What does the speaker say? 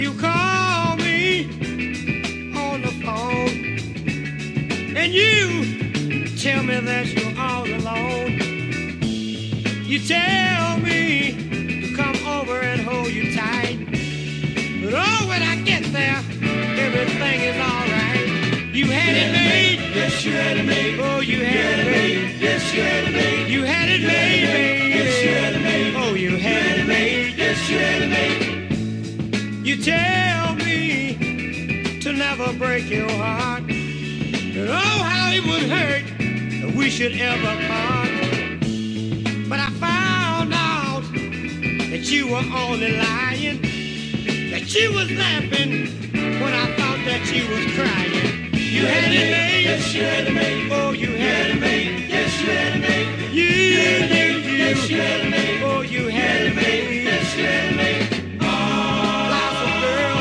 You call me on the phone and you tell me that you're all alone. You tell me to come over and hold you tight. But oh, when I get there, everything is alright. You had it made. Yes, you had it made. Oh, you had it made. Yes, you had it made. You had it made, baby. Yes, you had it made. Oh, you had it made. Yes, you had it made. You tell me to never break your heart. And oh, how it would hurt if we should ever part. But I found out that you were only lying, that you was laughing when I thought that you was crying. You had it made. Yes, you had it made. Oh, you had it made. Yes, you had it made. You, Yes, you had it made. oh, you had it made. Yes, you had it made.